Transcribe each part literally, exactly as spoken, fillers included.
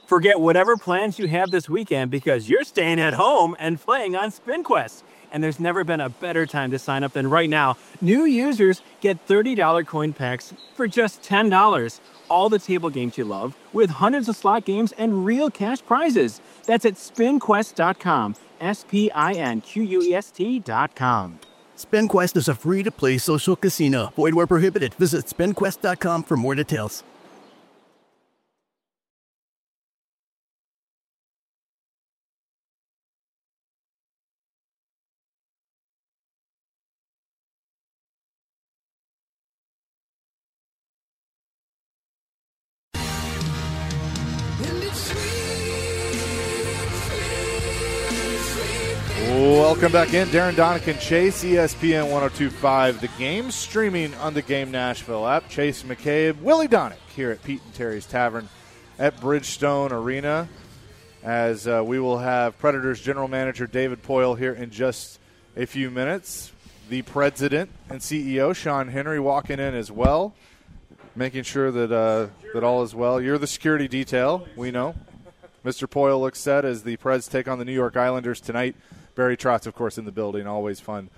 Forget whatever plans you have this weekend because you're staying at home and playing on SpinQuest. And there's never been a better time to sign up than right now. New users get thirty dollars coin packs for just ten dollars. All the table games you love with hundreds of slot games and real cash prizes. That's at spin quest dot com. S P I N Q U E S T dot com. SpinQuest is a free-to-play social casino. Void where prohibited. Visit spin quest dot com for more details. Welcome back in. Darren Donican, Chase, E S P N one oh two point five. The Game, streaming on the Game Nashville app. Chase McCabe, Willie Donick here at Pete and Terry's Tavern at Bridgestone Arena. As uh, we will have Predators General Manager David Poile here in just a few minutes. The President and C E O, Sean Henry, walking in as well, making sure that uh, that all is well. You're the security detail, we know. Mister Poile looks set as the Preds take on the New York Islanders tonight. Barry Trotz, of course, in the building. Always fun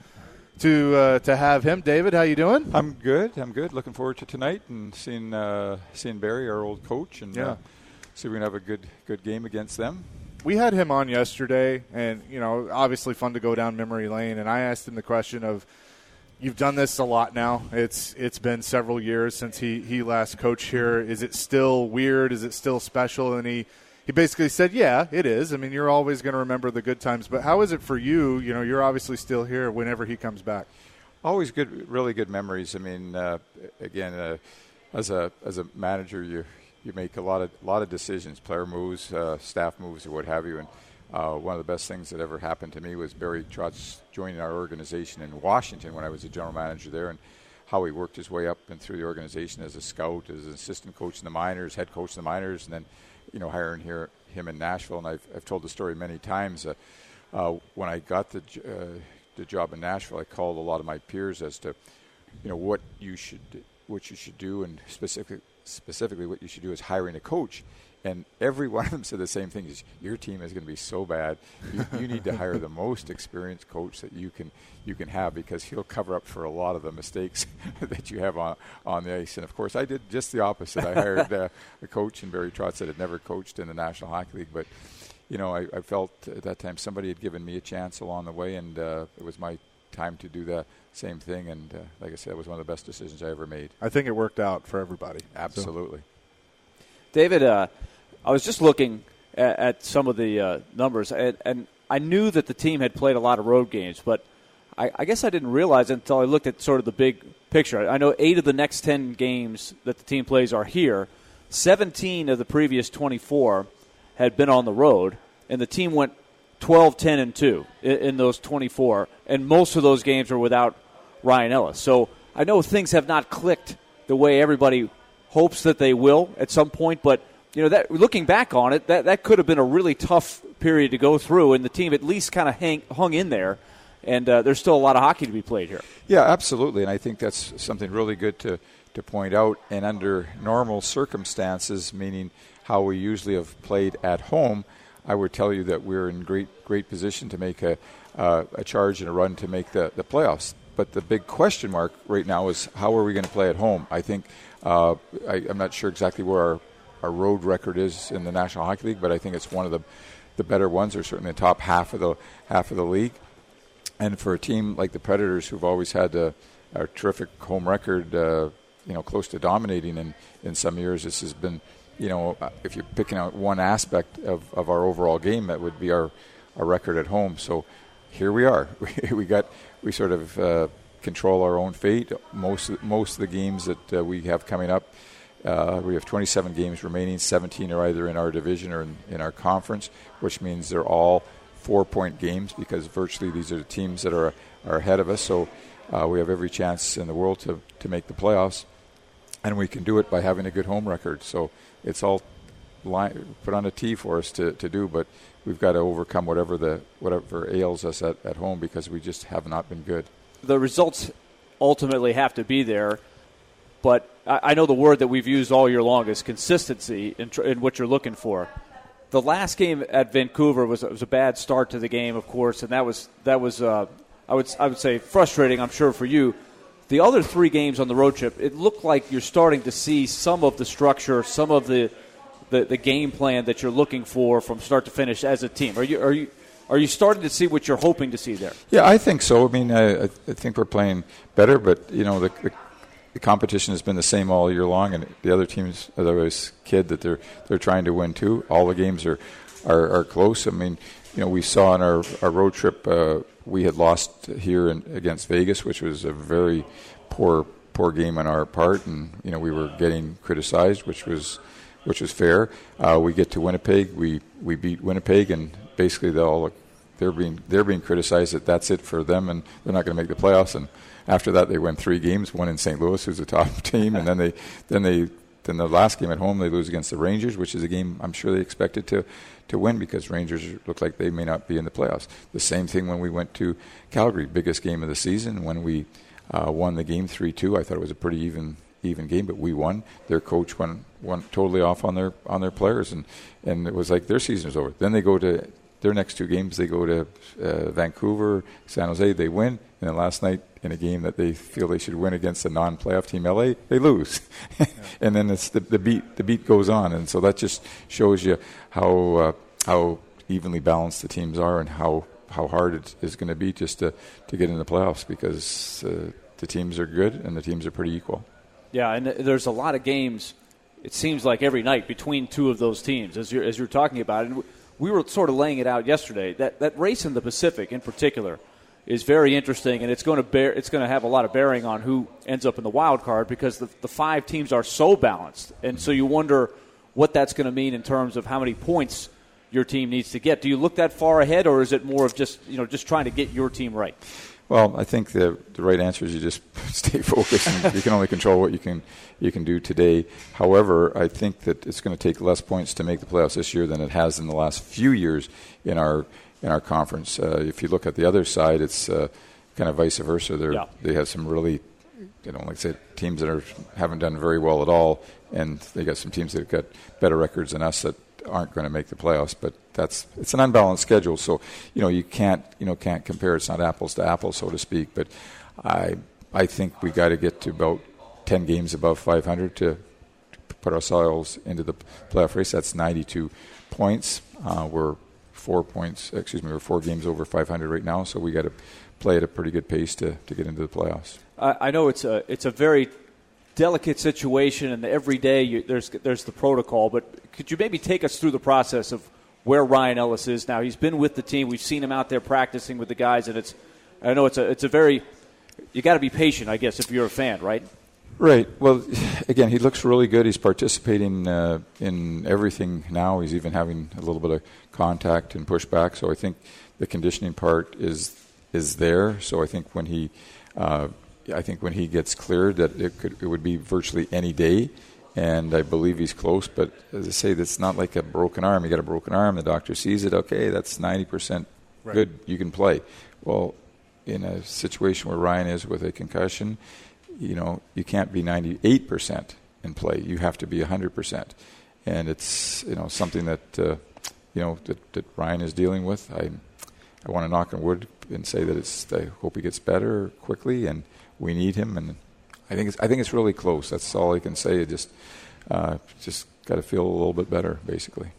to uh, to have him. David, how you doing? I'm good. I'm good. Looking forward to tonight and seeing uh, seeing Barry, our old coach, and yeah. uh, see if we can have a good good game against them. We had him on yesterday, and you know, obviously fun to go down memory lane. And I asked him the question of, you've done this a lot now. It's it's been several years since he he last coached here. Is it still weird? Is it still special? And he. He basically said, yeah, it is. I mean, you're always going to remember the good times. But how is it for you? You know, you're obviously still here whenever he comes back. Always good, really good memories. I mean, uh, again, uh, as a as a manager, you you make a lot of lot of decisions, player moves, uh, staff moves, or what have you. And uh, one of the best things that ever happened to me was Barry Trotz joining our organization in Washington when I was a general manager there, and how he worked his way up and through the organization as a scout, as an assistant coach in the minors, head coach in the minors, and then you know, hiring here him in Nashville. And I've, I've told the story many times. Uh, uh, when I got the uh, the job in Nashville, I called a lot of my peers as to, you know, what you should what you should do, and specific, specifically what you should do is hiring a coach. And every one of them said the same thing: is your team is going to be so bad. You, you need to hire the most experienced coach that you can you can have, because he'll cover up for a lot of the mistakes that you have on on the ice. And of course, I did just the opposite. I hired uh, a coach in Barry Trotz that had never coached in the National Hockey League, but you know, I, I felt at that time somebody had given me a chance along the way, and uh, it was my time to do the same thing. And uh, like I said, it was one of the best decisions I ever made. I think it worked out for everybody. Absolutely. So. David, uh, I was just looking at, at some of the uh, numbers, and, and I knew that the team had played a lot of road games, but I, I guess I didn't realize it until I looked at sort of the big picture. I know eight of the next ten games that the team plays are here. seventeen of the previous twenty-four had been on the road, and the team went twelve, ten, and two in, in those twenty-four, and most of those games were without Ryan Ellis. So I know things have not clicked the way everybody hopes that they will at some point, but you know, that looking back on it, that, that could have been a really tough period to go through, and the team at least kind of hang, hung in there, and uh, there's still a lot of hockey to be played here. Yeah, absolutely, and I think that's something really good to, to point out. And under normal circumstances, meaning how we usually have played at home, I would tell you that we're in great great position to make a, uh, a charge and a run to make the, the playoffs. But the big question mark right now is how are we going to play at home? I think uh, I, I'm not sure exactly where our our road record is in the National Hockey League, but I think it's one of the the better ones, or certainly the top half of the half of the league. And for a team like the Predators, who've always had a, a terrific home record, uh, you know, close to dominating in, in some years, this has been, you know, if you're picking out one aspect of, of our overall game, that would be our, our record at home. So here we are. We, we got we sort of uh, control our own fate. Most most of the games that uh, we have coming up. Uh, we have twenty-seven games remaining. seventeen are either in our division or in, in our conference, which means they're all four-point games, because virtually these are the teams that are are ahead of us. So uh, we have every chance in the world to, to make the playoffs, and we can do it by having a good home record. So it's all line, put on a tee for us to, to do, but we've got to overcome whatever the whatever ails us at, at home, because we just have not been good. The results ultimately have to be there. But I know the word that we've used all year long is consistency in, tr- in what you're looking for. the last game at Vancouver was was a bad start to the game, of course, and that was that was uh, I would I would say frustrating, I'm sure, for you. The other three games on the road trip, it looked like you're starting to see some of the structure, some of the the, the game plan that you're looking for from start to finish as a team. Are you are you are you starting to see what you're hoping to see there? Yeah, I think so. I mean, I, I think we're playing better, but you know the. the The competition has been the same all year long, and the other teams, as I always kid, that they're they're trying to win too. All the games are, are, are close. I mean, you know, we saw in our, our road trip uh, we had lost here in, against Vegas, which was a very poor poor game on our part, and you know we were getting criticized, which was which was fair. Uh, we get to Winnipeg, we, we beat Winnipeg, and basically they all they're being they're being criticized that that's it for them, and they're not going to make the playoffs. And after that, they win three games. One in Saint Louis, who's a top team, and then they, then they, then the last game at home they lose against the Rangers, which is a game I'm sure they expected to, to win because Rangers look like they may not be in the playoffs. The same thing when we went to Calgary, biggest game of the season. When we uh, won the game three two, I thought it was a pretty even even game, but we won. Their coach went went totally off on their on their players, and and it was like their season is over. Then they go to their next two games. They go to uh, Vancouver, San Jose. They win, and then last night, in a game that they feel they should win against a non-playoff team, L A, they lose. Yeah. And then it's the, the beat the beat goes on. And so that just shows you how uh, how evenly balanced the teams are and how, how hard it is going to be just to, to get into the playoffs because uh, the teams are good and the teams are pretty equal. Yeah, and there's a lot of games, it seems like every night, between two of those teams, as you're, as you're talking about it. And we were sort of laying it out yesterday. That, that race in the Pacific in particular is very interesting, and it's going to bear. It's going to have a lot of bearing on who ends up in the wild card because the, the five teams are so balanced, and so you wonder what that's going to mean in terms of how many points your team needs to get. Do you look that far ahead, or is it more of just you know just trying to get your team right? Well, I think the the right answer is you just stay focused. And you can only control what you can you can do today. However, I think that it's going to take less points to make the playoffs this year than it has in the last few years in our. in our conference. Uh, if you look at the other side, it's uh, kind of vice versa. They're, yeah. They have some really, you know, like I said, teams that are, haven't done very well at all, and they got some teams that have got better records than us that aren't going to make the playoffs. But that's it's an unbalanced schedule, so you know you can't you know can't compare. It's not apples to apples, so to speak. But I I think we got to get to about ten games above five hundred to put ourselves into the playoff race. That's ninety-two points. Uh, we're Four points, excuse me, we're four games over five hundred right now, so we got to play at a pretty good pace to, to get into the playoffs. I, I know it's a it's a very delicate situation, and every day you, there's there's the protocol. But could you maybe take us through the process of where Ryan Ellis is now? He's been with the team. We've seen him out there practicing with the guys, and it's I know it's a it's a very you got to be patient, I guess, if you're a fan, right? Right. Well, again, he looks really good. He's participating uh, in everything now. He's even having a little bit of contact and pushback. So I think the conditioning part is is there. So I think when he, uh, I think when he gets cleared, that it could it would be virtually any day. And I believe he's close. But as I say, that's not like a broken arm. You got a broken arm. The doctor sees it. Okay, that's ninety percent right. Good. You can play. Well, in a situation where Ryan is with a concussion, you know, you can't be ninety-eight percent in play. You have to be one hundred percent. And it's, you know, something that, uh, you know, that, that Ryan is dealing with. I I want to knock on wood and say that it's, I hope he gets better quickly, and we need him. And I think it's, I think it's really close. That's all I can say. It just, uh, just got to feel a little bit better, basically.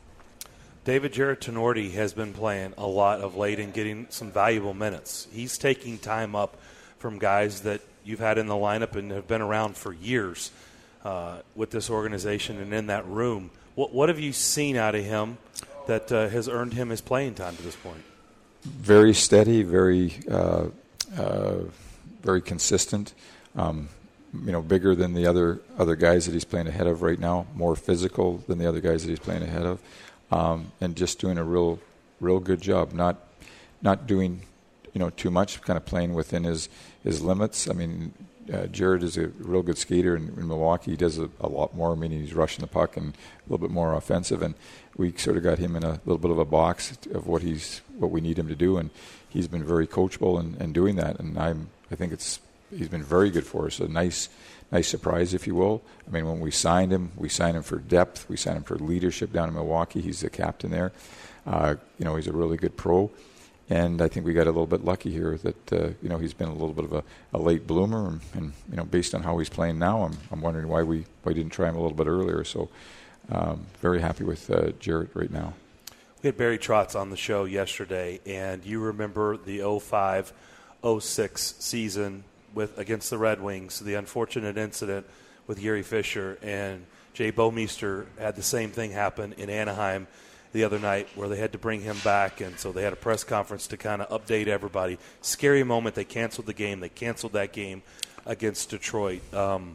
David Jarrett Tenorti has been playing a lot of late and getting some valuable minutes. He's taking time up from guys that you've had in the lineup and have been around for years uh, with this organization and in that room. What, what have you seen out of him that uh, has earned him his playing time to this point? Very steady, very uh, uh, very consistent. Um, you know, bigger than the other other guys that he's playing ahead of right now. More physical than the other guys that he's playing ahead of, um, and just doing a real real good job. Not not doing you know too much. Kind of playing within his his limits. I mean, uh, Jared is a real good skater in, in Milwaukee. He does a, a lot more. I mean, he's rushing the puck and a little bit more offensive. And we sort of got him in a little bit of a box of what he's what we need him to do. And he's been very coachable in, in doing that. And I'm I think it's he's been very good for us. A nice nice surprise, if you will. I mean, when we signed him, we signed him for depth. We signed him for leadership down in Milwaukee. He's the captain there. Uh, you know, he's a really good pro. And I think we got a little bit lucky here that, uh, you know, he's been a little bit of a, a late bloomer. And, and, you know, based on how he's playing now, I'm, I'm wondering why we why we didn't try him a little bit earlier. So um, very happy with uh, Jarrett right now. We had Barry Trotz on the show yesterday, and you remember the oh five oh six season with against the Red Wings, the unfortunate incident with Yuri Fisher, and Jay Bouwmeester had the same thing happen in Anaheim the other night where they had to bring him back, and so they had a press conference to kind of update everybody. Scary moment. They canceled the game. They canceled that game against Detroit. Um,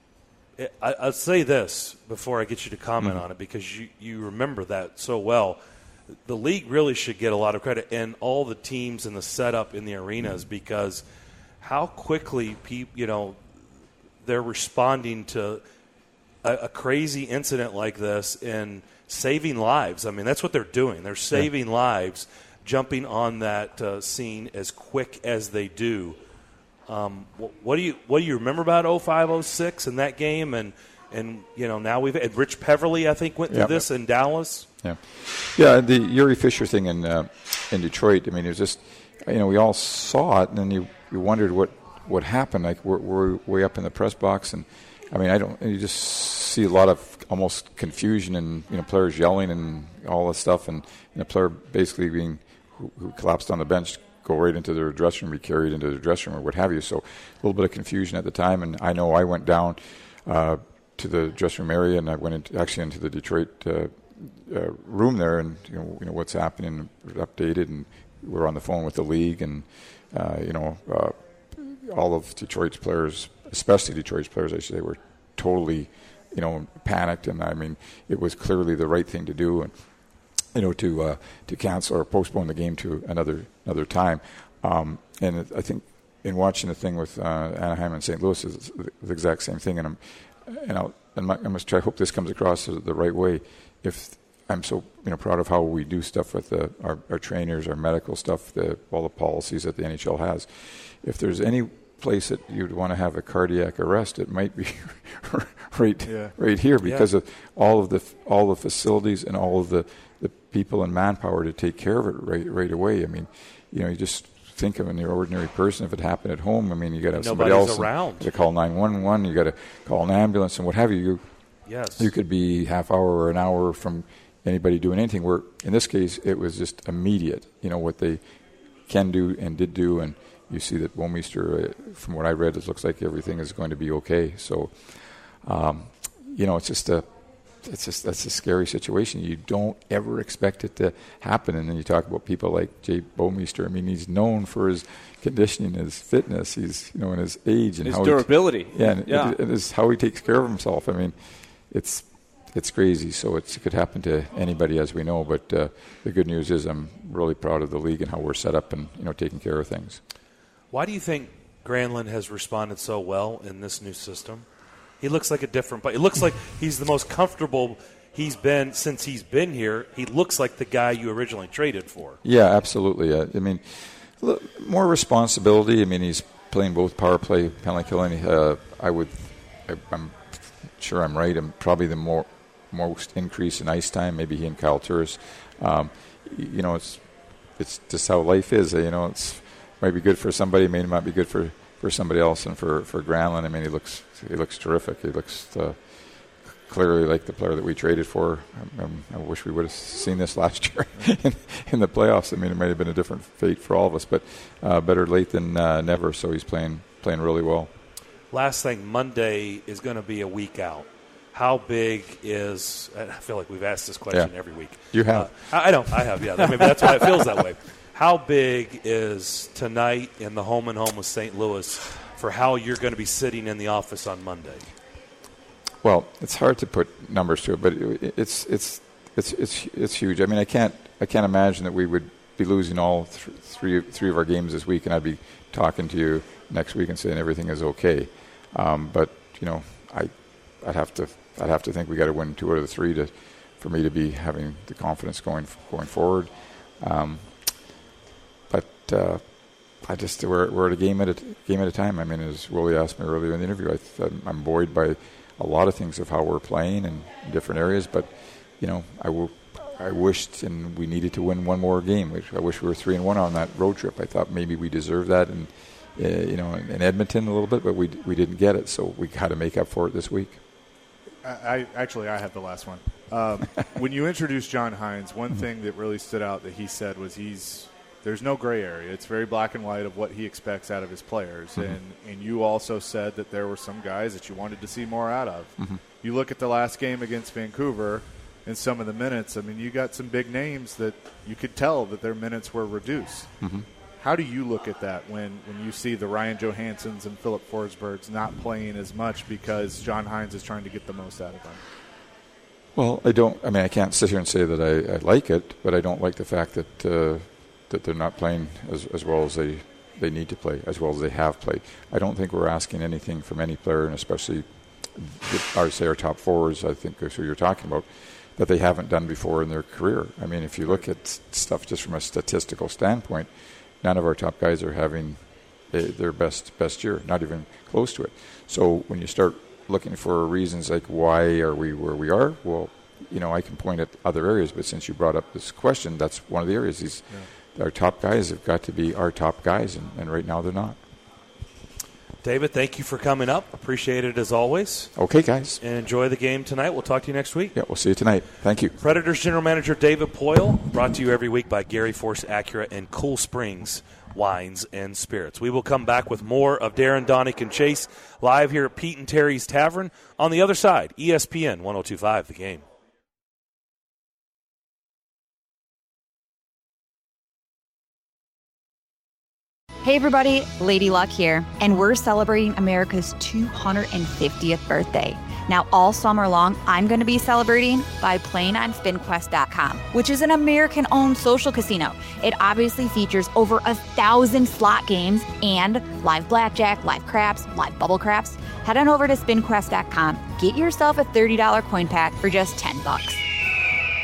I, I'll say this before I get you to comment mm-hmm. on it, because you, you remember that so well. The league really should get a lot of credit, and all the teams and the setup in the arenas, because how quickly pe- you know they're responding to a, a crazy incident like this and saving lives. I mean, that's what they're doing. They're saving yeah. lives, jumping on that uh, scene as quick as they do. Um, what, what do you what do you remember about oh five oh six in that game? And and you know now we've and Rich Peverly, I think, went through yeah. this in Dallas. Yeah, yeah. The Yuri Fisher thing in uh, in Detroit. I mean, it was just, you know, we all saw it, and then you, you wondered what, what happened. Like we're, we're way up in the press box, and I mean, I don't. You just see a lot of almost confusion and, you know, players yelling and all this stuff, and, and the player basically being who, who collapsed on the bench go right into their dressing room, be carried into the dressing room or what have you. So a little bit of confusion at the time, and I know I went down uh, to the dressing room area, and I went into, actually into the Detroit. Uh, Uh, room there, and you know, you know what's happening, updated, and we're on the phone with the league, and uh, you know, uh, all of Detroit's players, especially Detroit's players, I should say, were totally, you know, panicked, and I mean, it was clearly the right thing to do, and you know, to uh, to cancel or postpone the game to another another time, um, and it, I think in watching the thing with uh, Anaheim and Saint Louis is the exact same thing, and I'm and I'll and my, I must try. I hope this comes across the right way. If I'm so you know proud of how we do stuff with the, our, our trainers, our medical stuff, the, all the policies that the N H L has. If there's any place that you'd want to have a cardiac arrest, it might be right yeah. right here because yeah. of all of the all the facilities and all of the, the people and manpower to take care of it right right away. I mean, you know, you just think of an ordinary person. If it happened at home, I mean, you got to have somebody else around. You got to call nine one one. You got to call an ambulance and what have you. You Yes. You could be half hour or an hour from anybody doing anything. Where in this case, it was just immediate. You know what they can do and did do, and you see that Bouwmeester, uh, from what I read, it looks like everything is going to be okay. So, um, you know, it's just a, it's just that's a scary situation. You don't ever expect it to happen, and then you talk about people like Jay Bouwmeester. I mean, he's known for his conditioning, his fitness. He's you know, in his age and his how durability. He, yeah, and, yeah. It, it is how he takes care of himself. I mean. It's it's crazy, so it's, it could happen to anybody, as we know. But uh, the good news is, I'm really proud of the league and how we're set up, and you know, taking care of things. Why do you think Granlund has responded so well in this new system? He looks like a different, but it looks like he's the most comfortable he's been since he's been here. He looks like the guy you originally traded for. Yeah, absolutely. Uh, I mean, more responsibility. I mean, he's playing both power play, penalty killing. Uh, I would, I, I'm. Sure, I'm right. I'm probably the more most increase in ice time. Maybe he and Kyle Turris. Um, you know, it's it's just how life is. You know, it's might be good for somebody, may not be good for, for somebody else. And for for Granlund, I mean, he looks he looks terrific. He looks uh, clearly like the player that we traded for. Um, I wish we would have seen this last year in, in the playoffs. I mean, it might have been a different fate for all of us, but uh, better late than uh, never. So he's playing playing really well. Last thing, Monday is going to be a week out. How big is – I feel like we've asked this question yeah. every week. You have. Uh, I don't. I have, yeah. Maybe that's why it feels that way. How big is tonight in the home and home with Saint Louis for how you're going to be sitting in the office on Monday? Well, it's hard to put numbers to it, but it's it's it's it's it's huge. I mean, I can't I can't imagine that we would be losing all th- three three of our games this week, and I'd be talking to you next week and saying everything is okay. Um, but you know, I, I'd have to, I'd have to think we got to win two out of the three to, for me to be having the confidence going going forward. Um, but uh, I just we're, we're at a game at a game at a time. I mean, as Willie asked me earlier in the interview, I th- I'm buoyed by a lot of things of how we're playing in different areas. But you know, I will. I wished and we needed to win one more game. I wish we were three and one on that road trip. I thought maybe we deserved that, and uh, you know, in Edmonton a little bit, but we we didn't get it. So we had to make up for it this week. I, I actually I have the last one. Um, when you introduced John Hynes, one thing that really stood out that he said was he's there's no gray area. It's very black and white of what he expects out of his players. Mm-hmm. And and you also said that there were some guys that you wanted to see more out of. Mm-hmm. You look at the last game against Vancouver and some of the minutes. I mean, you got some big names that you could tell that their minutes were reduced. Mm-hmm. How do you look at that when, when you see the Ryan Johanssons and Philip Forsbergs not playing as much because John Hynes is trying to get the most out of them? Well, I don't. I mean, I can't sit here and say that I, I like it, but I don't like the fact that uh, that they're not playing as, as well as they, they need to play, as well as they have played. I don't think we're asking anything from any player, and especially, I would say, our top forwards, I think that's who you're talking about, that they haven't done before in their career. I mean, if you look at stuff just from a statistical standpoint, none of our top guys are having a, their best best year, not even close to it. So when you start looking for reasons like why are we where we are, well, you know, I can point at other areas, but since you brought up this question, that's one of the areas. These yeah. Our top guys have got to be our top guys, and, and right now they're not. David, thank you for coming up. Appreciate it as always. Okay, guys. And enjoy the game tonight. We'll talk to you next week. Yeah, we'll see you tonight. Thank you. Predators General Manager David Poile, brought to you every week by Gary Force Acura and Cool Springs Wines and Spirits. We will come back with more of Darren, Donick, and Chase live here at Pete and Terry's Tavern. On the other side, E S P N one oh two point five, The Game. Hey everybody, Lady Luck here, and we're celebrating America's two hundred fiftieth birthday. Now all summer long, I'm going to be celebrating by playing on spin quest dot com, which is an American-owned social casino. It obviously features over a thousand slot games and live blackjack, live craps, live bubble craps. Head on over to spin quest dot com, get yourself a thirty dollars coin pack for just ten bucks.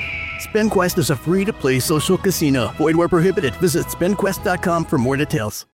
SpinQuest is a free-to-play social casino. Void where prohibited. Visit spin quest dot com for more details.